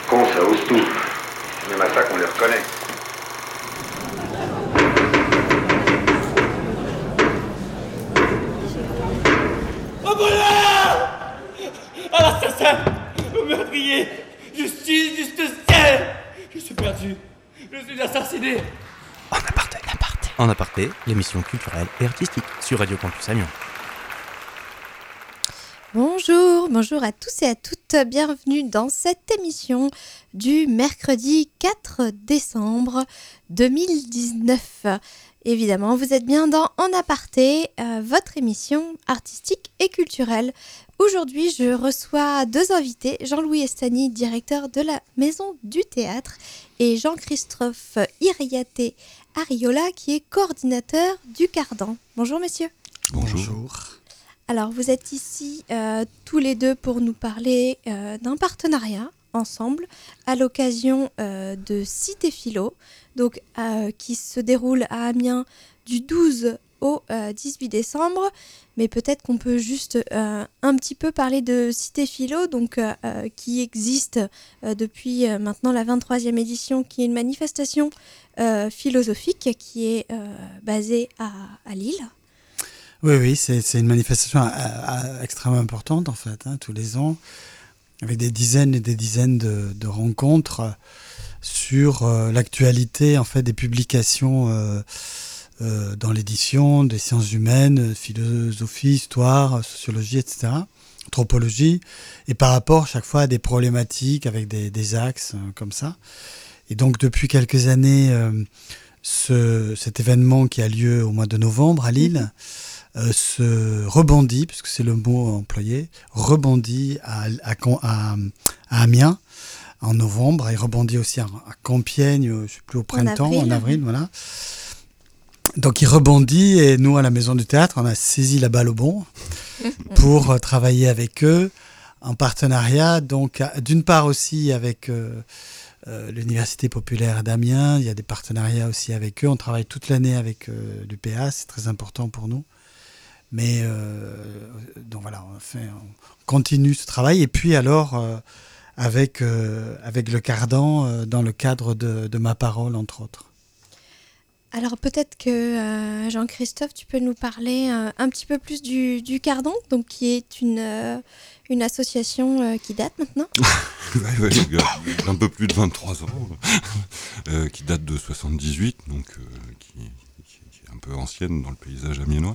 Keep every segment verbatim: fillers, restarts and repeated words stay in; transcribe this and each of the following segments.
Con, ça ose tout. C'est même à ça qu'on les reconnaît. Au voleur! À l'assassin! Au meurtrier! Justice, justicier! Je suis perdu. Je suis assassiné. En aparté. aparté. En aparté, l'émission culturelle et artistique sur Radio Campus Amiens. Bonjour, bonjour à tous et à toutes, bienvenue dans cette émission du mercredi quatre décembre deux mille dix-neuf. Évidemment, vous êtes bien dans En aparté, euh, votre émission artistique et culturelle. Aujourd'hui, je reçois deux invités, Jean-Louis Estany, directeur de la Maison du Théâtre, et Jean-Christophe Iriaté Ariola, qui est coordinateur du Cardan. Bonjour messieurs. Bonjour. Bonjour. Alors, vous êtes ici euh, tous les deux pour nous parler euh, d'un partenariat ensemble à l'occasion euh, de Cité Philo, donc, euh, qui se déroule à Amiens du douze au euh, dix-huit décembre. Mais peut-être qu'on peut juste euh, un petit peu parler de Cité Philo, donc, euh, euh, qui existe euh, depuis euh, maintenant la vingt-troisième édition, qui est une manifestation euh, philosophique qui est euh, basée à, à Lille. Oui, oui, c'est, c'est une manifestation à, à, extrêmement importante en fait, hein, tous les ans, avec des dizaines et des dizaines de, de rencontres sur euh, l'actualité en fait des publications euh, euh, dans l'édition des sciences humaines, philosophie, histoire, sociologie, et cetera, anthropologie, et par rapport chaque fois à des problématiques avec des, des axes euh, comme ça. Et donc depuis quelques années, euh, ce, cet événement qui a lieu au mois de novembre à Lille, Euh, se rebondit, puisque c'est le mot employé, rebondit à, à, à, à Amiens en novembre, et rebondit aussi à, à Compiègne, je ne sais plus, au printemps, en avril, en avril voilà. Donc il rebondit, et nous, à la Maison du Théâtre, on a saisi la balle au bond pour euh, travailler avec eux en partenariat, donc à, d'une part aussi avec euh, euh, l'Université populaire d'Amiens, il y a des partenariats aussi avec eux, on travaille toute l'année avec euh, l'U P A, c'est très important pour nous. Mais euh, donc voilà, on, fait, on continue ce travail. Et puis alors, euh, avec, euh, avec le Cardan, euh, dans le cadre de, de Ma Parole, entre autres. Alors peut-être que euh, Jean-Christophe, tu peux nous parler euh, un petit peu plus du, du Cardan, donc qui est une, euh, une association euh, qui date maintenant. ouais, ouais, un peu plus de vingt-trois ans, euh, qui date de soixante-dix-huit, donc euh, qui, qui, qui est un peu ancienne dans le paysage amiénois.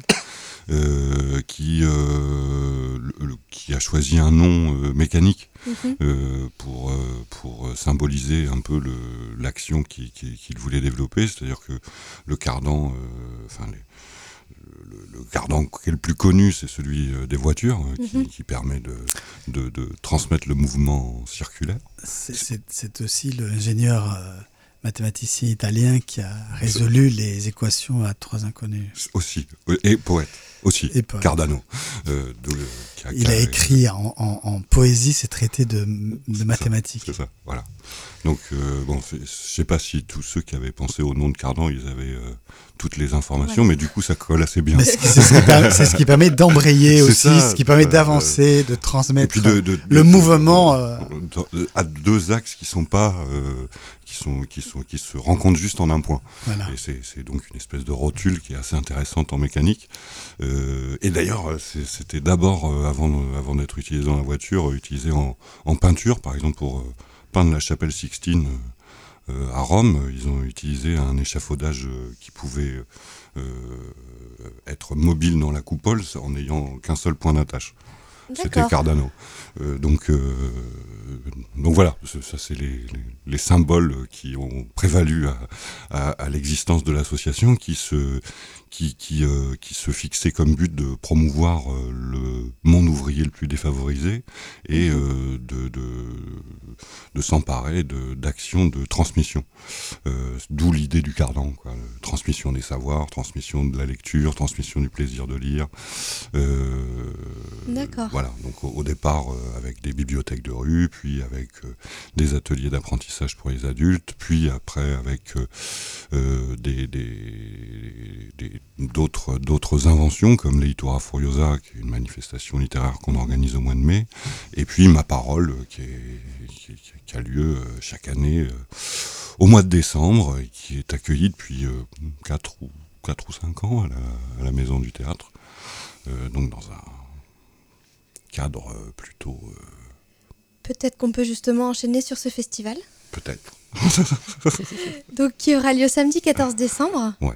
Euh, qui, euh, le, le, qui a choisi un nom euh, mécanique mm-hmm. euh, pour, euh, pour symboliser un peu le, l'action qui, qui, qu'il voulait développer, c'est-à-dire que le cardan, euh, enfin les, le, le cardan qui est le plus connu, c'est celui des voitures, euh, mm-hmm. qui, qui permet de, de, de transmettre le mouvement circulaire. C'est, c'est, c'est aussi l'ingénieur euh, mathématicien italien qui a résolu les équations à trois inconnus. Aussi, et poète. Aussi, et poète. Cardano. Euh, de, qui a, Il a, a écrit en, en, en poésie ses traités de, de c'est mathématiques. Ça, c'est ça, voilà. Donc, euh, bon, je ne sais pas si tous ceux qui avaient pensé au nom de Cardan, ils avaient euh, toutes les informations, ouais. mais du coup, ça colle assez bien. C'est, c'est, ce, qui permet, c'est ce qui permet d'embrayer aussi, ça, ce qui permet euh, d'avancer, de transmettre de, de, le de, mouvement. Euh... À deux axes qui sont pas... Euh, Qui, sont, qui, sont, qui se rencontrent juste en un point. Voilà. Et c'est, c'est donc une espèce de rotule qui est assez intéressante en mécanique. Euh, et d'ailleurs, c'est, c'était d'abord, euh, avant, avant d'être utilisé dans la voiture, euh, utilisé en, en peinture, par exemple pour euh, peindre la chapelle Sixtine euh, à Rome. Ils ont utilisé un échafaudage euh, qui pouvait euh, être mobile dans la coupole en n'ayant qu'un seul point d'attache. D'accord. C'était Cardano. Euh, donc, euh, donc voilà, ça c'est les, les, les symboles qui ont prévalu à, à, à l'existence de l'association, qui se, qui, qui, euh, qui se fixait comme but de promouvoir euh, le monde ouvrier le plus défavorisé et euh, de, de, de s'emparer de, d'actions de transmission. Euh, d'où l'idée du Cardan, quoi. Transmission des savoirs, transmission de la lecture, transmission du plaisir de lire. Euh, D'accord. Voilà, donc au, au départ euh, avec des bibliothèques de rue, puis avec euh, des ateliers d'apprentissage pour les adultes, puis après avec euh, euh, des, des, des, d'autres, d'autres inventions comme l'Eitura Furiosa, qui est une manifestation littéraire qu'on organise au mois de mai, et puis Ma Parole, qui, est, qui, qui a lieu euh, chaque année euh, au mois de décembre et qui est accueilli depuis euh, quatre ou cinq ans à la, à la Maison du Théâtre, euh, donc dans un cadre euh, plutôt... Euh... Peut-être qu'on peut justement enchaîner sur ce festival. Peut-être. Donc qui aura lieu samedi quatorze décembre. Ouais.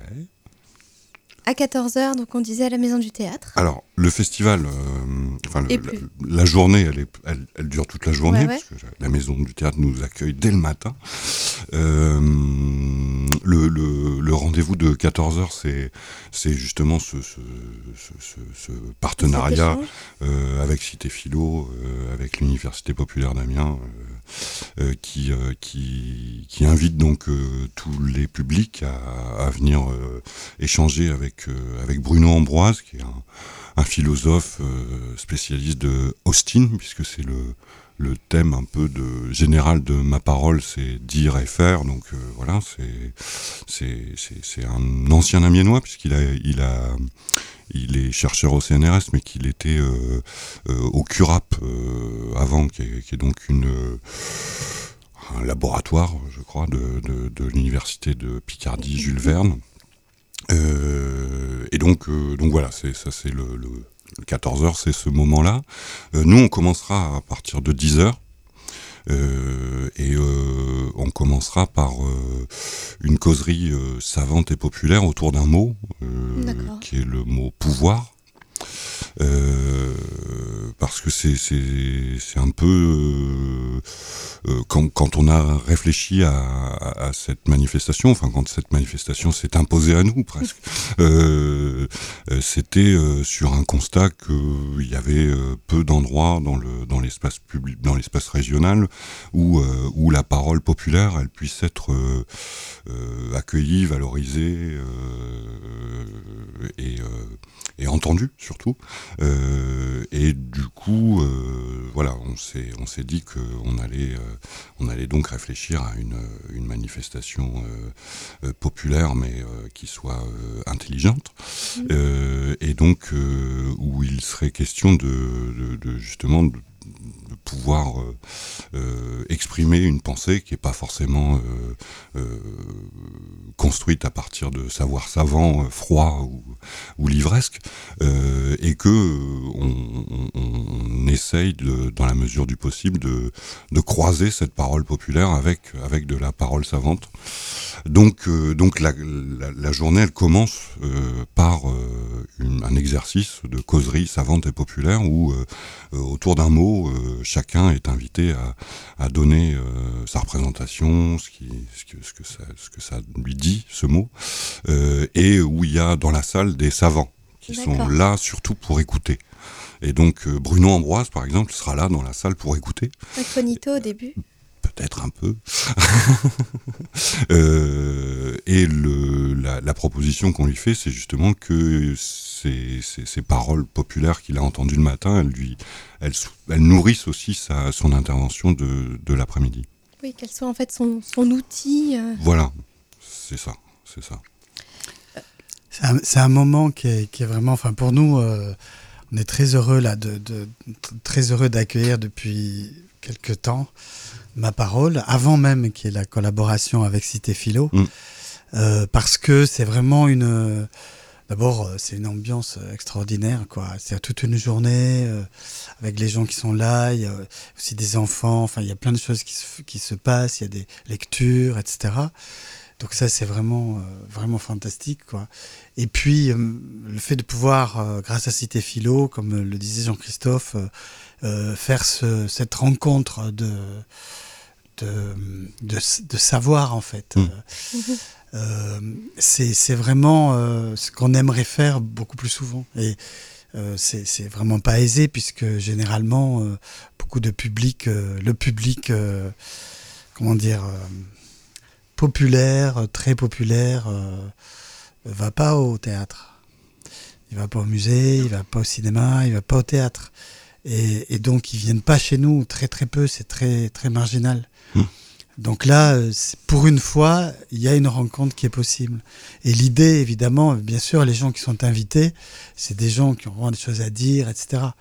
À quatorze heures, donc on disait à la Maison du Théâtre. Alors, le festival, euh, enfin, le, la, la journée, elle, est, elle, elle dure toute la journée, ouais, ouais. Parce que la Maison du Théâtre nous accueille dès le matin. Euh, le, le, le rendez-vous de quatorze heures, c'est, c'est justement ce, ce, ce, ce, ce partenariat euh, avec Cité Philo, euh, avec l'Université Populaire d'Amiens, euh, euh, qui, euh, qui, qui invite donc euh, tous les publics à, à venir euh, échanger avec, euh, avec Bruno Ambroise, qui est un, un philosophe euh, spécialiste de Austin, puisque c'est le le thème un peu de général de ma parole, c'est dire et faire. Donc euh, voilà, c'est c'est c'est c'est un ancien Amiénois, puisqu'il a il a il est chercheur au C N R S, mais qu'il était euh, euh, au CURAP euh, avant, qui est, qui est donc une euh, un laboratoire, je crois, de de, de l'université de Picardie Jules Verne. Euh, et donc euh, donc voilà, c'est ça, c'est le, le quatorze heures, c'est ce moment-là. Euh, nous, on commencera à partir de dix heures. Euh, et euh, on commencera par euh, une causerie euh, savante et populaire autour d'un mot, euh, qui est le mot pouvoir. Euh, parce que c'est c'est c'est un peu euh, euh, quand quand on a réfléchi à, à, à cette manifestation, enfin quand cette manifestation s'est imposée à nous presque, euh, euh, c'était euh, sur un constat que il y avait euh, peu d'endroits dans le dans l'espace public, dans l'espace régional où euh, où la parole populaire elle puisse être euh, euh, accueillie, valorisée euh, et euh, et entendue surtout. Euh, et du coup, euh, voilà, on s'est on s'est dit que on allait euh, on allait donc réfléchir à une une manifestation euh, euh, populaire, mais euh, qui soit euh, intelligente, mmh. euh, et donc euh, où il serait question de, de, de justement de, de pouvoir euh, euh, exprimer une pensée qui est pas forcément euh, euh, construite à partir de savoirs savants euh, froids ou, ou livresques, euh, et que euh, on, on, on essaye de, dans la mesure du possible de, de croiser cette parole populaire avec avec de la parole savante. Donc euh, donc la, la, la journée elle commence euh, par euh, une, un exercice de causerie savante et populaire où euh, autour d'un mot euh, chacun est invité à, à donner euh, sa représentation, ce, qui, ce, que, ce, que ça, ce que ça lui dit, ce mot, euh, et où il y a dans la salle des savants qui D'accord. sont là surtout pour écouter. Et donc euh, Bruno Ambroise, par exemple, sera là dans la salle pour écouter. Incognito au début. Peut-être un peu. euh, et le, la, la proposition qu'on lui fait, c'est justement que ces, ces, ces paroles populaires qu'il a entendues le matin, elles, lui, elles, elles nourrissent aussi sa, son intervention de, de l'après-midi. Oui, qu'elle soit en fait son, son outil. Euh... Voilà, c'est ça, c'est ça. C'est un, c'est un moment qui est, qui est vraiment, enfin pour nous, euh, on est très heureux là, de, de, très heureux d'accueillir depuis quelque temps Ma Parole, avant même qu'il y ait la collaboration avec Cité Philo, mmh. euh, parce que c'est vraiment une... Euh, d'abord, c'est une ambiance extraordinaire, quoi. C'est toute une journée euh, avec les gens qui sont là, il y a aussi des enfants, enfin, il y a plein de choses qui se, qui se passent, il y a des lectures, et cetera. Donc ça, c'est vraiment, euh, vraiment fantastique, quoi. Et puis, euh, le fait de pouvoir, euh, grâce à Cité Philo, comme le disait Jean-Christophe, euh, euh, faire ce, cette rencontre de... De, de, de savoir en fait. Mmh. Euh, euh, c'est, c'est vraiment euh, ce qu'on aimerait faire beaucoup plus souvent. Et euh, c'est, c'est vraiment pas aisé puisque généralement euh, beaucoup de public, euh, le public, euh, comment dire, euh, populaire, très populaire, euh, va pas au théâtre. Il va pas au musée, il va pas au cinéma, il va pas au théâtre. Et, et donc ils viennent pas chez nous, très très peu, c'est très très marginal. Mmh. Donc là, pour une fois, il y a une rencontre qui est possible. Et l'idée, évidemment, bien sûr, les gens qui sont invités, c'est des gens qui ont vraiment des choses à dire, et cetera.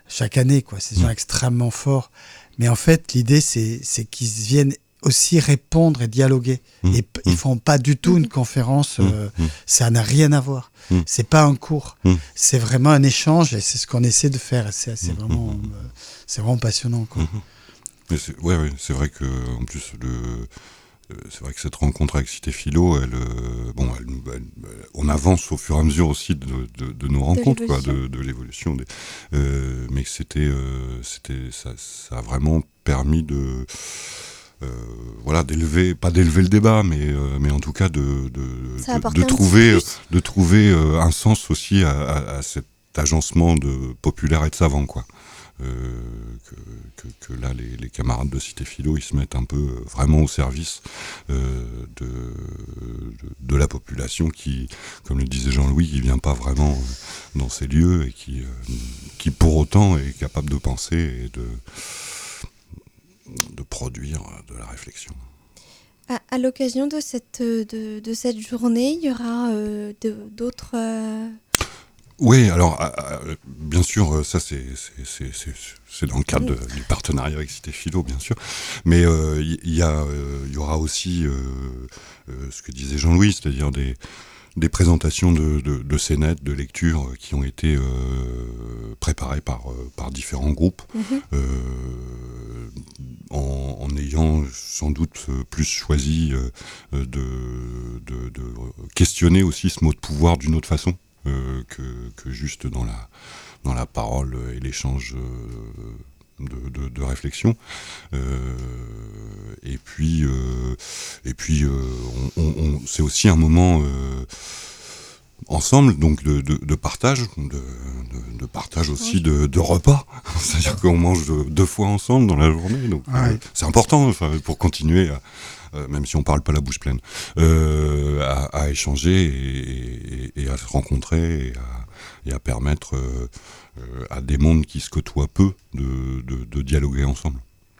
chaque année, quoi. C'est des gens mmh. extrêmement forts. Mais en fait, l'idée, c'est, c'est qu'ils viennent aussi répondre et dialoguer. Mmh. Et p- mmh. ils font pas du tout mmh. une conférence. Euh, mmh. Ça n'a rien à voir. Mmh. C'est pas un cours. Mmh. C'est vraiment un échange et c'est ce qu'on essaie de faire. Et c'est, c'est, mmh. vraiment, euh, c'est vraiment passionnant, quoi. Mmh. Mais c'est, ouais, ouais, c'est vrai que en plus le. C'est vrai que cette rencontre avec Cité Philo, elle, euh, bon, elle, elle, on avance au fur et à mesure aussi de, de, de nos rencontres, de quoi, de, de l'évolution. Des, euh, mais c'était, euh, c'était, ça, ça a vraiment permis de, euh, voilà, d'élever, pas d'élever le débat, mais, euh, mais en tout cas de, de, de, de trouver, de trouver euh, un sens aussi à, à, à cet agencement de populaire et de savant, quoi. Euh, que, que, que là les, les camarades de Cité Philo ils se mettent un peu euh, vraiment au service euh, de, de, de la population qui, comme le disait Jean-Louis, qui vient pas vraiment euh, dans ces lieux et qui, euh, qui pour autant est capable de penser et de, de produire de la réflexion. À, à l'occasion de cette, de, de cette journée, il y aura euh, de, d'autres... Euh... Oui, alors euh, bien sûr, ça c'est c'est c'est c'est, c'est dans le cadre de, du partenariat avec Cité Philo, bien sûr. Mais il euh, y, y a, il euh, y aura aussi euh, euh, ce que disait Jean-Louis, c'est-à-dire des des présentations de de, de scénettes, de lectures qui ont été euh, préparées par euh, par différents groupes, mm-hmm. euh, en, en ayant sans doute plus choisi euh, de, de de questionner aussi ce mot de pouvoir d'une autre façon. Euh, que, que juste dans la, dans la parole et l'échange euh, de, de, de réflexion. Euh, et puis, euh, et puis euh, on, on, c'est aussi un moment euh, ensemble, donc de, de, de partage, de, de, de partage aussi oui. de, de repas. C'est-à-dire qu'on mange deux fois ensemble dans la journée. Donc, ah oui. euh, c'est important enfin, pour continuer à... Euh, même si on parle pas la bouche pleine, euh, à, à échanger et, et, et à se rencontrer et à, et à permettre euh, euh, à des mondes qui se côtoient peu de, de, de dialoguer ensemble.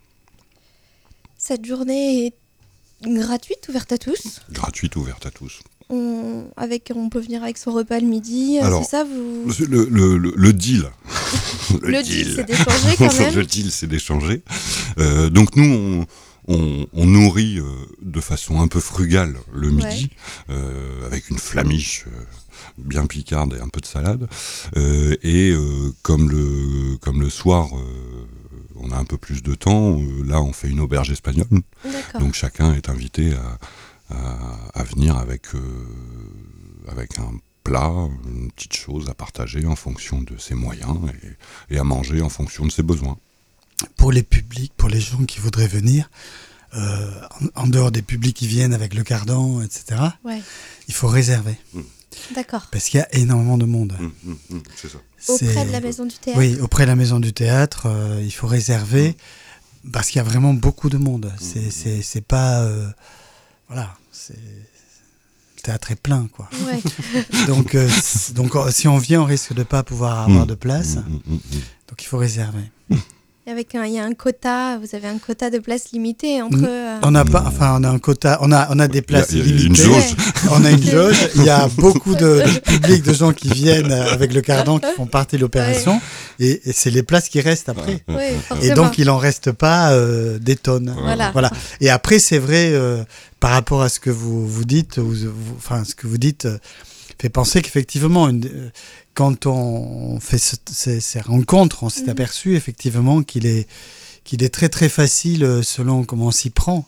Cette journée est gratuite, ouverte à tous ? Gratuite, ouverte à tous. On, avec, on peut venir avec son repas le midi, alors, c'est ça vous... le, le, le, le deal. le, le deal, deal c'est d'échanger quand même. Le deal, c'est d'échanger. Euh, donc nous, on... On, on nourrit euh, de façon un peu frugale le midi, ouais. euh, avec une flamiche euh, bien picarde et un peu de salade. Euh, et euh, comme le comme le soir, euh, on a un peu plus de temps, euh, là on fait une auberge espagnole. D'accord. Donc chacun est invité à, à, à venir avec, euh, avec un plat, une petite chose à partager en fonction de ses moyens et, et à manger en fonction de ses besoins. Pour les publics, pour les gens qui voudraient venir, euh, en, en dehors des publics qui viennent avec le cardan, et cetera, ouais. il faut réserver. Mmh. D'accord. Parce qu'il y a énormément de monde. Mmh, mmh, mmh, c'est ça. Auprès c'est... de la maison du théâtre. Oui, auprès de la maison du théâtre, euh, il faut réserver mmh. parce qu'il y a vraiment beaucoup de monde. Mmh. C'est, c'est, c'est pas... Euh, voilà, c'est... Le théâtre est plein, quoi. Ouais. donc, euh, donc, si on vient, on risque de ne pas pouvoir avoir mmh. de place. Mmh, mmh, mmh. Donc, il faut réserver. Avec un, il y a un quota, vous avez un quota de places limité entre. Euh... On a pas, enfin, on a un quota, on a, on a des places il y a, limitées. Il y a une jauge. On a une jauge. Il y a beaucoup de, de public, de gens qui viennent avec le cardan, qui font partie de l'opération, ouais. et, et c'est les places qui restent après. Ouais, et donc, il en reste pas euh, des tonnes. Voilà. Voilà. Et après, c'est vrai, euh, par rapport à ce que vous vous dites, ou, vous, enfin, ce que vous dites, euh, fait penser qu'effectivement, une, euh, quand on fait ce, ces, ces rencontres, on s'est mmh. aperçu effectivement qu'il est, qu'il est très très facile, selon comment on s'y prend,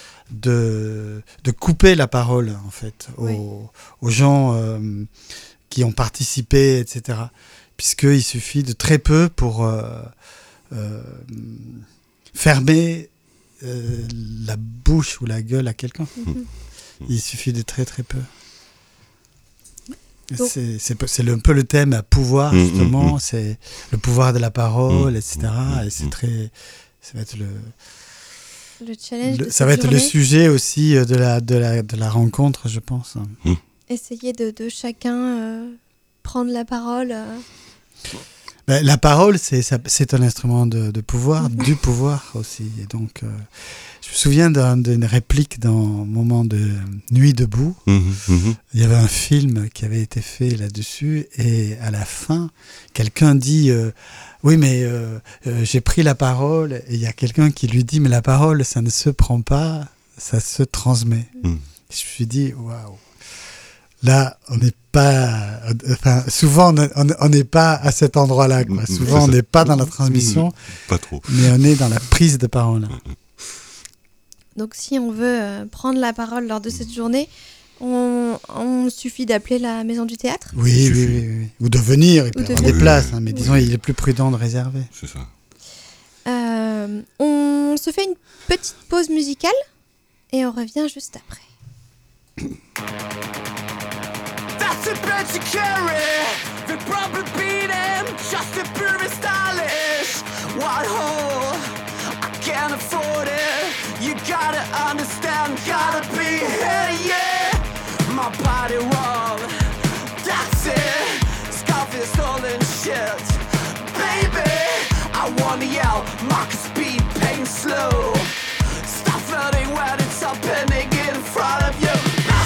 de, de couper la parole en fait aux, oui. aux gens euh, qui ont participé, et cetera. Puisqu'il suffit de très peu pour euh, euh, fermer euh, la bouche ou la gueule à quelqu'un. Mmh. Il suffit de très très peu. Donc, c'est, c'est, c'est un peu le thème à pouvoir, justement, mmh, mmh. c'est le pouvoir de la parole, mmh, et cetera. Mmh, et c'est très, ça va être le, le challenge. Le, ça va être journée. Le sujet aussi de la, de la, de la rencontre, je pense. Mmh. Essayer de, de chacun euh, prendre la parole. Euh... Ben, la parole, c'est, ça, c'est un instrument de, de pouvoir, du pouvoir aussi. Et donc, euh, je me souviens d'un, d'une réplique dans Moment de Nuit debout. Mmh, mmh. Il y avait un film qui avait été fait là-dessus. Et à la fin, quelqu'un dit euh, oui, mais euh, euh, j'ai pris la parole. Et il y a quelqu'un qui lui dit mais la parole, ça ne se prend pas, ça se transmet. Mmh. Je me suis dit waouh. Là, on n'est pas. Enfin, souvent, on n'est pas à cet endroit-là. Quoi. Souvent, on n'est pas dans la transmission. Pas trop. Mais on est dans la prise de parole. Donc, si on veut euh, prendre la parole lors de cette journée, on, on suffit d'appeler la maison du théâtre. Oui, oui, oui, oui. Ou de venir. Il peut y avoir des places. Hein, mais oui. disons, il est plus prudent de réserver. C'est ça. Euh, on se fait une petite pause musicale et on revient juste après. That's a bit to carry. The proper beating, just to prove it stylish. What hole? I can't afford it. You gotta understand, gotta be here, yeah. My body wrong, that's it. Scarf is stolen shit. Baby, I wanna yell, mark speed, pain slow. Stop flirting when it's happening in front of you.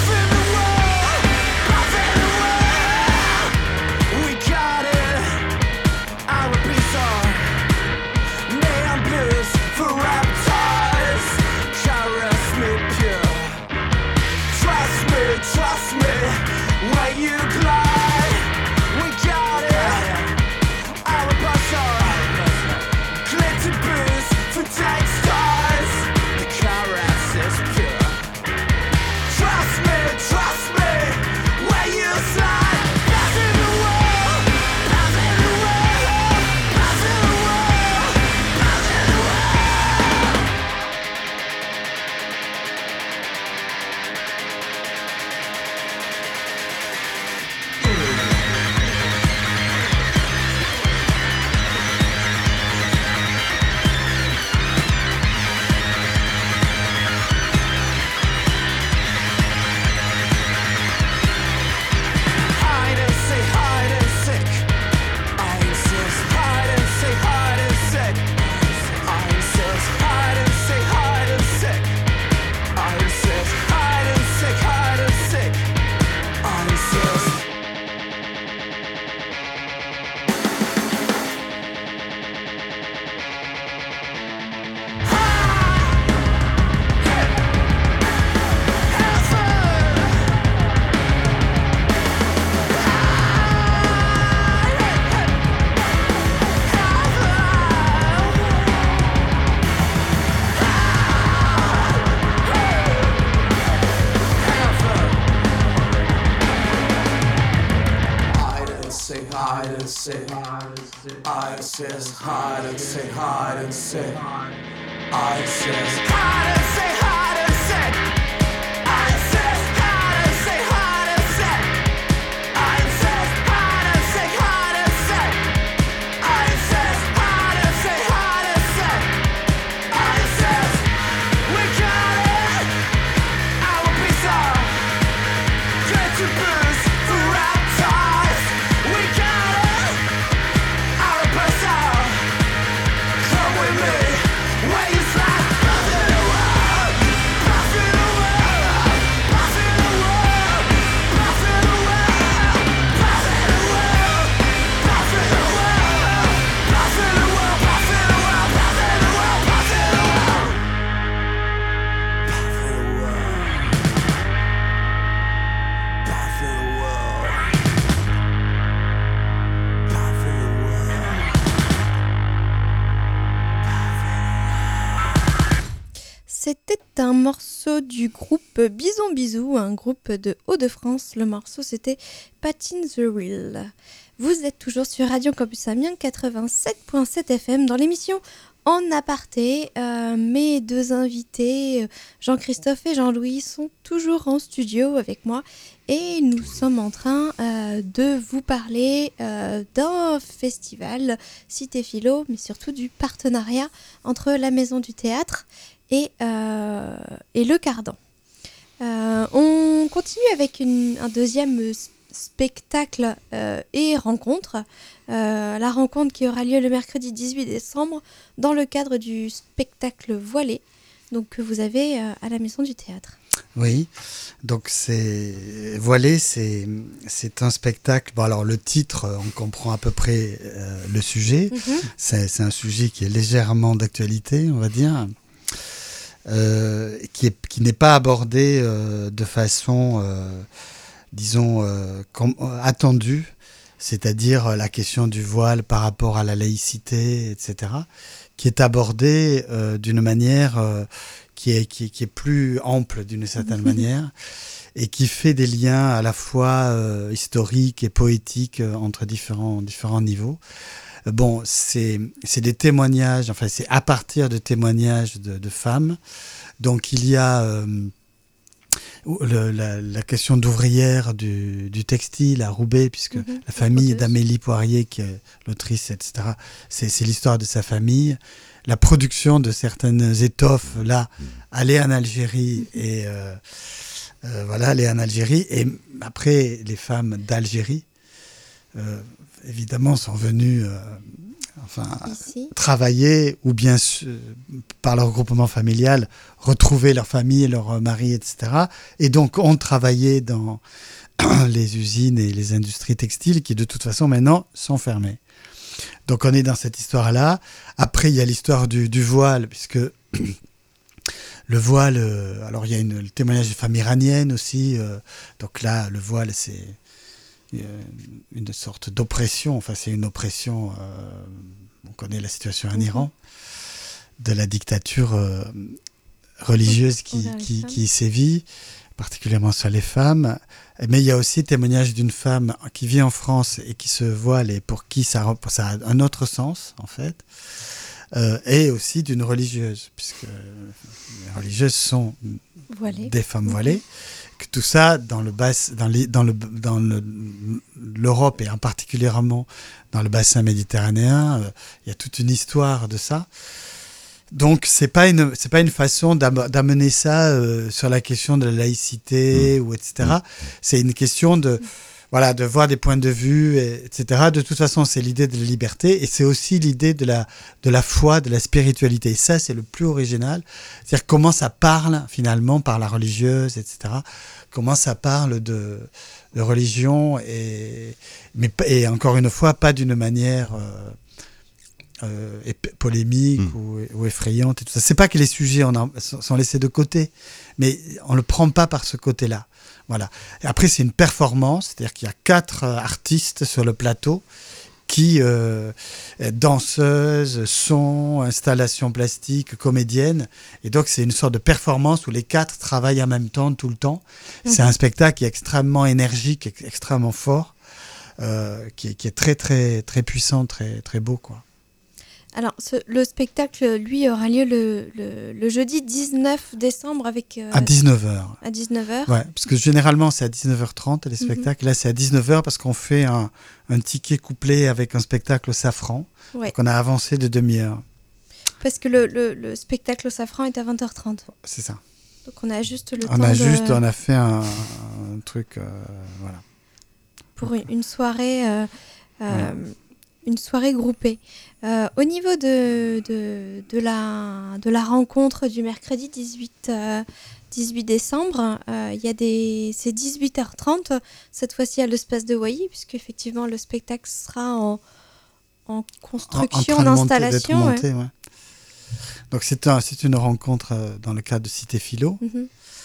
I says hide and say hide and say I says hide and say hide and say I says hide and say hide and say I says hide and say hide and say I says hide and say hide and say I says we got it. I will be so good to boost for our ties. We got it. Come with me, where you fly, passing the world, passing the world, passing the world, passing the world, passing the world, passing the world, passing the world, passing the world, passing the world, passing the world, passing the world, passing the world, passing the world. C'était un morceau du groupe Bison Bisou, un groupe de Hauts-de-France. Le morceau, c'était Pattin the Wheel. Vous êtes toujours sur Radio Campus Amiens quatre-vingt-sept virgule sept F M dans l'émission En Aparté. Euh, mes deux invités, Jean-Christophe et Jean-Louis, sont toujours en studio avec moi et nous sommes en train euh, de vous parler euh, d'un festival Cité Philo, mais surtout du partenariat entre la Maison du Théâtre et, euh, et le Cardan. Euh, on continue avec une, un deuxième spectacle euh, et rencontre. Euh, la rencontre qui aura lieu le mercredi dix-huit décembre dans le cadre du spectacle Voilé, donc, que vous avez euh, à la Maison du Théâtre. Oui, donc c'est Voilé, c'est c'est un spectacle. Bon, alors le titre, on comprend à peu près euh, le sujet. Mm-hmm. C'est, c'est un sujet qui est légèrement d'actualité, on va dire, euh, qui est qui n'est pas abordé euh, de façon, euh, disons, euh, com- attendue, c'est-à-dire la question du voile par rapport à la laïcité, et cetera, qui est abordé euh, d'une manière euh, qui est, qui, qui est plus ample d'une certaine manière et qui fait des liens à la fois euh, historiques et poétiques euh, entre différents, différents niveaux. Euh, bon, c'est, c'est des témoignages, enfin c'est à partir de témoignages de, de femmes. Donc il y a euh, le, la, la question d'ouvrière du, du textile à Roubaix, puisque mm-hmm. la famille d'Amélie Poirier, qui est l'autrice, et cetera, c'est, c'est l'histoire de sa famille. La production de certaines étoffes, là, aller en Algérie et euh, euh, voilà, aller en Algérie. Et après, les femmes d'Algérie, euh, évidemment, sont venues euh, enfin, travailler ou bien euh, par leur groupement familial, retrouver leur famille, leur mari, et cetera. Et donc, ont travaillé dans les usines et les industries textiles qui, de toute façon, maintenant, sont fermées. Donc on est dans cette histoire-là. Après, il y a l'histoire du, du voile, puisque le voile, euh, alors il y a une, le témoignage des femmes iraniennes aussi. Euh, donc là, le voile, c'est euh, une sorte d'oppression. Enfin, c'est une oppression. Euh, on connaît la situation en Iran, de la dictature euh, religieuse qui, qui, qui sévit, particulièrement sur les femmes. Mais il y a aussi le témoignage d'une femme qui vit en France et qui se voile et pour qui ça, ça a un autre sens, en fait. Euh, et aussi d'une religieuse, puisque les religieuses sont voilées. Des femmes voilées. Que tout ça, dans, le bas, dans, les, dans, le, dans le, l'Europe et en particulièrement dans le bassin méditerranéen, euh, il y a toute une histoire de ça. Donc, c'est pas une, c'est pas une façon d'amener ça euh, sur la question de la laïcité, mmh. ou et cetera. Mmh. C'est une question de, voilà, de voir des points de vue, et, etc. De toute façon, c'est l'idée de la liberté et c'est aussi l'idée de la, de la foi, de la spiritualité. Et ça, c'est le plus original. C'est-à-dire comment ça parle, finalement, par la religieuse, et cetera. Comment ça parle de, de religion et, mais, et encore une fois, pas d'une manière... Euh, Euh, et polémique mmh. ou, ou effrayante et tout ça. C'est pas que les sujets en a, sont laissés de côté, mais on le prend pas par ce côté-là. Voilà. Et après, c'est une performance, c'est-à-dire qu'il y a quatre euh, artistes sur le plateau qui, euh, danseuses, son, installations plastiques, comédiennes. Et donc, c'est une sorte de performance où les quatre travaillent en même temps, tout le temps. Mmh. C'est un spectacle qui est extrêmement énergique, extrêmement fort, euh, qui, est, qui est très, très, très puissant, très, très beau, quoi. Alors, ce, le spectacle, lui, aura lieu le, le, le jeudi dix-neuf décembre avec... Euh, à dix-neuf heures. À dix-neuf heures. Ouais, parce que généralement, c'est à dix-neuf heures trente, les spectacles. Mm-hmm. Là, c'est à dix-neuf heures parce qu'on fait un, un ticket couplé avec un spectacle au safran. Ouais. Donc, on a avancé de demi-heure. Parce que le, le, le spectacle au safran est à vingt heures trente. C'est ça. Donc, on a juste le on temps a de... juste, On a fait un, un truc, euh, voilà. Pour une, une soirée... Euh, euh, ouais. Une soirée groupée. Euh, au niveau de, de, de, la, de la rencontre du mercredi dix-huit décembre, euh, y a des, c'est dix-huit heures trente, cette fois-ci à l'espace de Waiilly, puisque effectivement le spectacle sera en, en construction, en, en d'installation. Monté, ouais. Ouais. Donc c'est, un, c'est une rencontre dans le cadre de Cité Philo. Mm-hmm.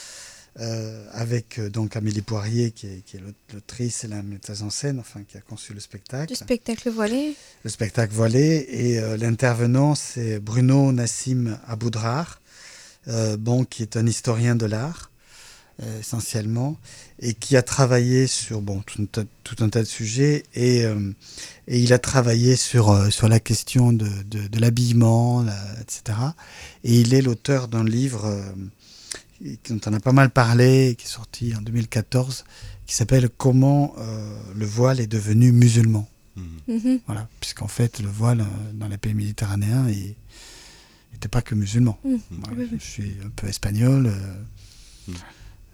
Euh, avec euh, donc Amélie Poirier qui est, qui est l'autrice et la metteuse en scène, enfin qui a conçu le spectacle. Le spectacle voilé. Le spectacle voilé et euh, l'intervenant c'est Bruno Nassim Aboudrar, euh, bon qui est un historien de l'art euh, essentiellement et qui a travaillé sur bon tout un tas, tout un tas de sujets et euh, et il a travaillé sur euh, sur la question de de, de l'habillement, la, et cetera. Et il est l'auteur d'un livre euh, dont on a pas mal parlé, qui est sorti en deux mille quatorze, qui s'appelle « Comment euh, le voile est devenu musulman mmh. ». Voilà, puisqu'en fait, le voile, euh, dans les pays méditerranéens, il n'était pas que musulman. Mmh. Voilà, oui, oui. Je suis un peu espagnol. Euh, mmh.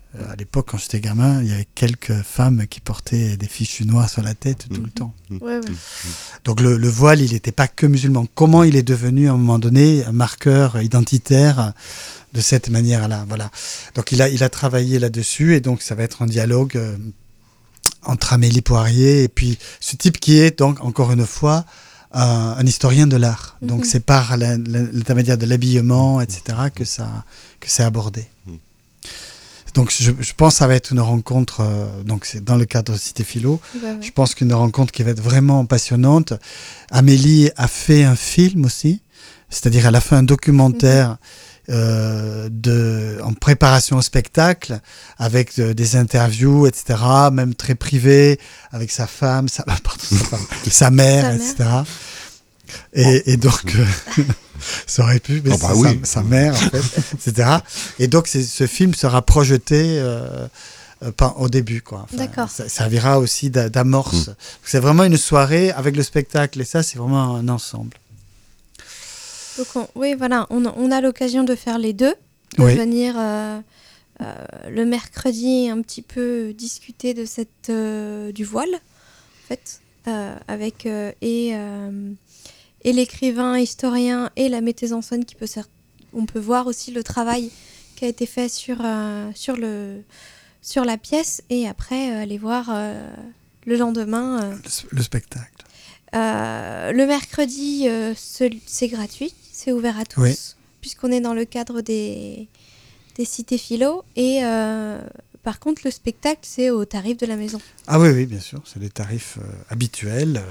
Euh, à l'époque, quand j'étais gamin, il y avait quelques femmes qui portaient des fichus noirs sur la tête tout mmh. le temps. Ouais, ouais. Donc le, le voile, il n'était pas que musulman. Comment il est devenu à un moment donné un marqueur identitaire de cette manière-là, voilà. Donc il a, il a travaillé là-dessus et donc ça va être un dialogue euh, entre Amélie Poirier et puis ce type qui est donc encore une fois un, un historien de l'art. Mm-hmm. Donc c'est par la, la, l'intermédiaire de l'habillement, et cetera que ça que c'est abordé. Mm. Donc je, je pense que ça va être une rencontre, euh, donc c'est dans le cadre de Cité Philo, bah ouais. Je pense qu'une rencontre qui va être vraiment passionnante. Amélie a fait un film aussi, c'est-à-dire elle a fait un documentaire mmh. euh, de, en préparation au spectacle, avec de, des interviews, et cetera, même très privées, avec sa femme, sa, pardon, sa, femme, sa mère, sa et cetera. Mère. Et, et donc, euh, ça aurait pu, mais oh bah c'est oui. sa, sa mère, en fait, et cetera. Et donc, c'est, ce film sera projeté euh, euh, au début, quoi. Enfin, D'accord. Ça servira aussi d'a, d'amorce. Mmh. C'est vraiment une soirée avec le spectacle, et ça, c'est vraiment un ensemble. Donc, on, oui, voilà, on, on a l'occasion de faire les deux, de oui. venir euh, euh, le mercredi un petit peu discuter de cette, euh, du voile, en fait, euh, avec euh, et... Euh, et l'écrivain, historien et la metteuse en scène qui peut ser- on peut voir aussi le travail qui a été fait sur, euh, sur, le, sur la pièce et après euh, aller voir euh, le lendemain. Euh, le, le spectacle. Euh, le mercredi, euh, ce, c'est gratuit, c'est ouvert à tous, oui. puisqu'on est dans le cadre des, des cités philo et euh, par contre le spectacle c'est au tarif de la maison. Ah oui, oui, bien sûr, c'est les tarifs euh, habituels.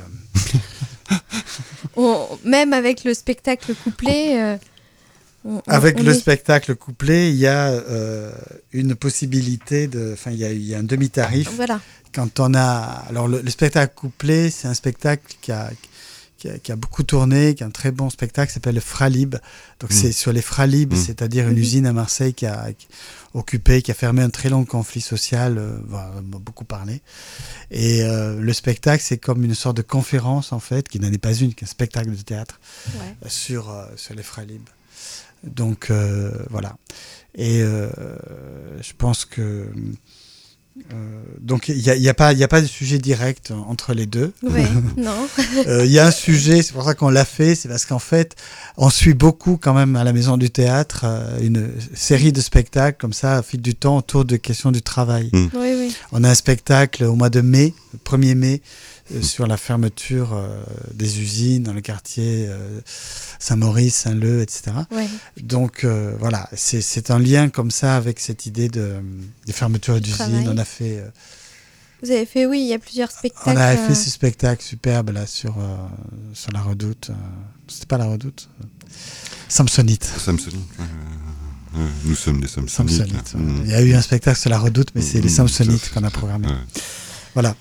On, même avec le spectacle couplé. Euh, on, avec on le est... spectacle couplé, il y a euh, une possibilité de. Enfin, il y a, il y a un demi-tarif. Voilà. Quand on a. Alors, le, le spectacle couplé, c'est un spectacle qui a, qui a, qui a beaucoup tourné, qui est un très bon spectacle, qui s'appelle le Fralib. Donc, mmh. c'est sur les Fralib, mmh. c'est-à-dire une mmh. usine à Marseille qui a. Qui, occupé, qui a fermé un très long conflit social, euh, voilà, on a beaucoup parlé. Et euh, le spectacle, c'est comme une sorte de conférence, en fait, qui n'en est pas une, qu'un spectacle de théâtre ouais. euh, sur, euh, sur les Fralib. Donc, euh, voilà. Et euh, je pense que... Euh, donc il n'y a, y a, a pas de sujet direct entre les deux. Oui, non. Il euh, y a un sujet, c'est pour ça qu'on l'a fait, c'est parce qu'en fait, on suit beaucoup quand même à la Maison du Théâtre euh, une série de spectacles comme ça, au fil du temps, autour de questions du travail. Mmh. Oui, oui. On a un spectacle au mois de mai, le premier mai, euh, sur la fermeture euh, des usines dans le quartier euh, Saint-Maurice, Saint-Leu, et cetera. Ouais. Donc euh, voilà, c'est, c'est un lien comme ça avec cette idée de, de fermeture d'usines. On a fait... Euh, Vous avez fait, oui, il y a plusieurs spectacles. On a fait euh... ce spectacle superbe là sur, euh, sur la Redoute. Euh, c'était pas la Redoute euh, Samsonite. Samsonite, euh, euh, nous sommes des Samsonites. Samsonite, ouais. mmh. Il y a eu un spectacle sur la Redoute, mais c'est mmh, les Samsonites qu'on a programmé. Ouais. Voilà.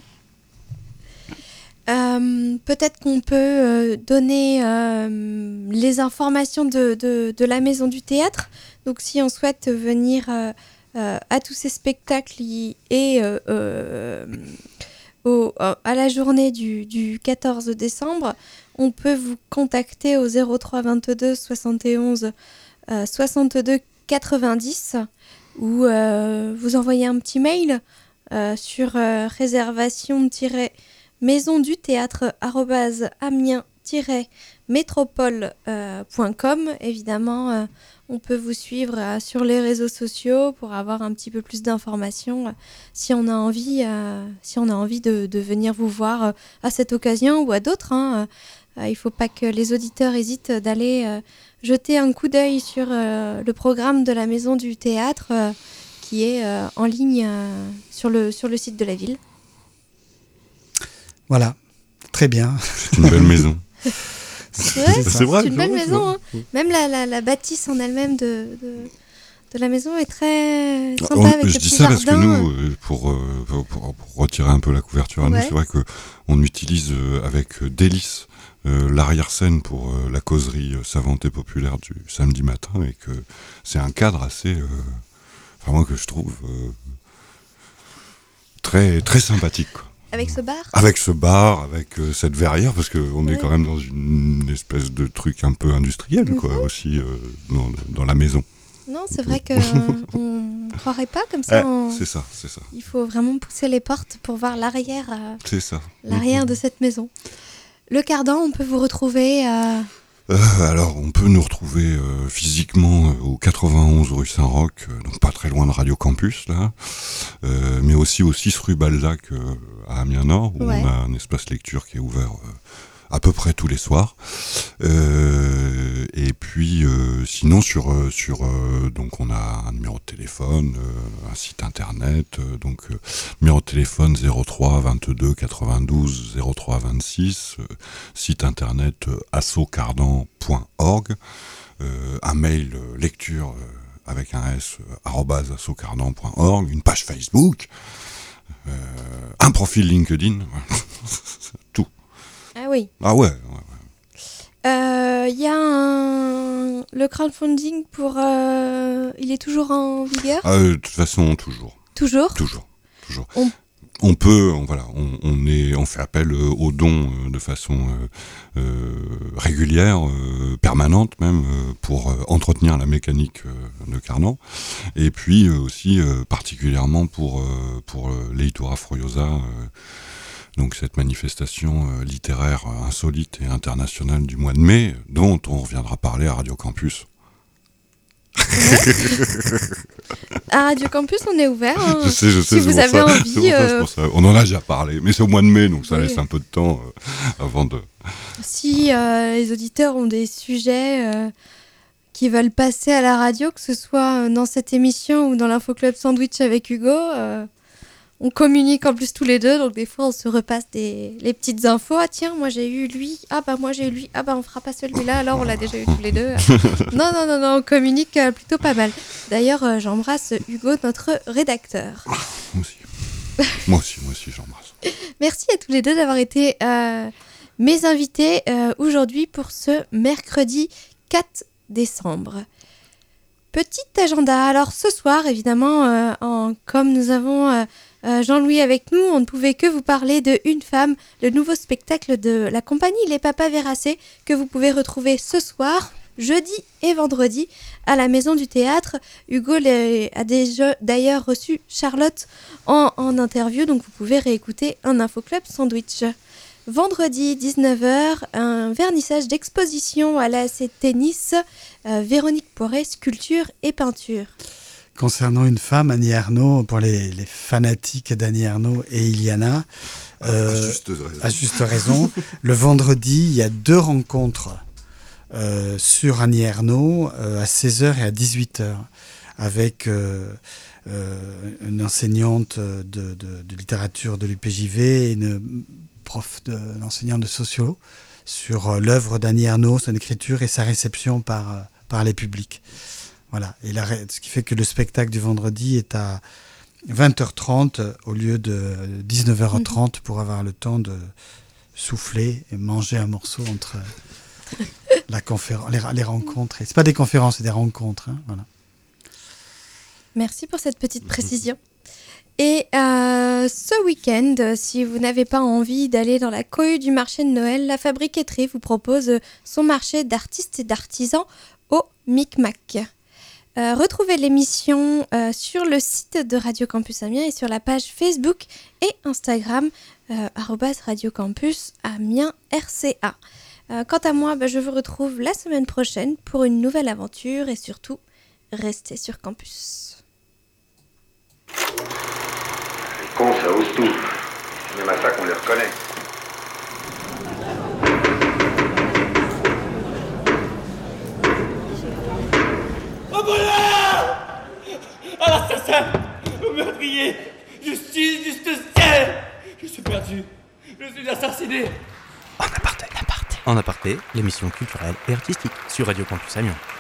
Euh, peut-être qu'on peut euh, donner euh, les informations de, de, de la Maison du Théâtre. Donc si on souhaite venir euh, euh, à tous ces spectacles et euh, euh, au, à la journée du, du quatorze décembre, on peut vous contacter au zéro trois vingt-deux soixante et onze euh, soixante-deux quatre-vingt-dix ou euh, vous envoyer un petit mail euh, sur euh, réservation maison du théâtre arobase amiens métropole point com. Évidemment, euh, on peut vous suivre euh, sur les réseaux sociaux pour avoir un petit peu plus d'informations euh, si on a envie, euh, si on a envie de, de venir vous voir euh, à cette occasion ou à d'autres. Hein. Euh, il ne faut pas que les auditeurs hésitent d'aller euh, jeter un coup d'œil sur euh, le programme de la Maison du Théâtre euh, qui est euh, en ligne euh, sur, le, sur le site de la ville. Voilà, très bien. C'est une belle maison. C'est vrai, c'est, c'est, vrai, c'est une belle maison. Hein. Même la, la, la bâtisse en elle-même de, de, de la maison est très sympa. On, avec je dis ça parce que nous, pour, pour, pour, pour retirer un peu la couverture à ouais. nous, c'est vrai qu'on utilise avec délice euh, l'arrière-scène pour euh, la causerie savante et populaire du samedi matin et que c'est un cadre assez, euh, vraiment que je trouve euh, très, très sympathique, quoi. Avec ce bar Avec ce bar, avec euh, cette verrière, parce qu'on ouais. est quand même dans une, une espèce de truc un peu industriel, mm-hmm. quoi, aussi, euh, dans, dans la maison. Non, c'est vrai qu'on ne croirait pas comme ça. Eh, on... C'est ça, c'est ça. Il faut vraiment pousser les portes pour voir l'arrière, euh, C'est ça. l'arrière mmh. de cette maison. Le Cardan, on peut vous retrouver... Euh... Euh, alors, on peut nous retrouver euh, physiquement euh, au quatre-vingt-onze rue Saint-Roch, euh, donc pas très loin de Radio Campus, là, euh, mais aussi au six rue Balzac euh, à Amiens-Nord, où Ouais. on a un espace lecture qui est ouvert euh, à peu près tous les soirs. Euh, et puis, euh, sinon, sur, euh, sur euh, donc on a un numéro de téléphone, euh, un site internet, euh, donc euh, numéro de téléphone zéro trois vingt-deux quatre-vingt-douze zéro trois vingt-six, euh, site internet euh, assocardan point org, euh, un mail euh, lecture euh, avec un s euh, arobase assocardan point org, une page Facebook, euh, un profil LinkedIn, tout. Ah oui. Ah ouais, ouais, ouais. Il euh, y a un... le crowdfunding pour... Euh... Il est toujours en vigueur ? Ah, de toute façon, toujours. Toujours ? Toujours, toujours. On... On peut, on, voilà, on, on, est, on fait appel euh, aux dons euh, de façon euh, euh, régulière, euh, permanente même, euh, pour euh, entretenir la mécanique euh, de Cardan. Et puis euh, aussi euh, particulièrement pour, euh, pour euh, l'Eitura Furiosa, euh, donc cette manifestation euh, littéraire euh, insolite et internationale du mois de mai, dont on reviendra parler à Radio Campus. À Radio Campus, on est ouvert. Hein. Je sais, je sais, si vous avez ça. envie. C'est pour ça, euh... c'est pour ça. On en a déjà parlé, mais c'est au mois de mai, donc ça oui. laisse un peu de temps euh, avant de... Si euh, les auditeurs ont des sujets euh, qui veulent passer à la radio, que ce soit dans cette émission ou dans l'Info Club Sandwich avec Hugo, euh, on communique en plus tous les deux, donc des fois on se repasse des, les petites infos. Ah tiens, moi j'ai eu lui, ah bah moi j'ai eu lui, ah bah on fera pas celui-là, alors on l'a déjà eu tous les deux. non, non, non, non, on communique euh, plutôt pas mal. D'ailleurs, euh, j'embrasse Hugo, notre rédacteur. Moi aussi. moi aussi, moi aussi, j'embrasse. Merci à tous les deux d'avoir été euh, mes invités euh, aujourd'hui pour ce mercredi quatre décembre. Petit agenda. Alors ce soir, évidemment, euh, en, comme nous avons euh, euh, Jean-Louis avec nous, on ne pouvait que vous parler de Une femme, le nouveau spectacle de la compagnie Les Papas Verracés, que vous pouvez retrouver ce soir, jeudi et vendredi, à la Maison du Théâtre. Hugo les, a déjà d'ailleurs reçu Charlotte en, en interview, donc vous pouvez réécouter un Info Club Sandwich. Vendredi, dix-neuf heures, un vernissage d'exposition à la C Tennis, euh, Véronique Poiret, sculpture et peinture. Concernant Une femme, Annie Ernaux, pour les, les fanatiques d'Annie Ernaux et Iliana, euh, à juste raison, à juste raison le vendredi, il y a deux rencontres euh, sur Annie Ernaux euh, à seize heures et à dix-huit heures avec euh, euh, une enseignante de, de, de littérature de l'U P J V et une prof de l'enseignant de socio sur euh, l'œuvre d'Annie Ernaux, son écriture et sa réception par, euh, par les publics. Voilà. Et la, ce qui fait que le spectacle du vendredi est à vingt heures trente au lieu de dix-neuf heures trente mmh. pour avoir le temps de souffler et manger un morceau entre la conférence, les, les rencontres. Et c'est pas des conférences, c'est des rencontres. Hein, voilà. Merci pour cette petite précision. Et euh, ce week-end, si vous n'avez pas envie d'aller dans la cohue du marché de Noël, la Fabriqueterie vous propose son marché d'artistes et d'artisans au Micmac. Euh, retrouvez l'émission euh, sur le site de Radio Campus Amiens et sur la page Facebook et Instagram euh, arobase Radio Campus Amiens R C A. Euh, quant à moi, bah, je vous retrouve la semaine prochaine pour une nouvelle aventure et surtout, restez sur campus. Les cons, ça ose tout. C'est même à ça qu'on les reconnaît. Au voleur! À l'assassin! Au meurtrier! Justice, justice, ciel! Je suis perdu. Je suis assassiné. En aparté, aparté. En aparté, l'émission culturelle et artistique sur Radio Campus Amiens.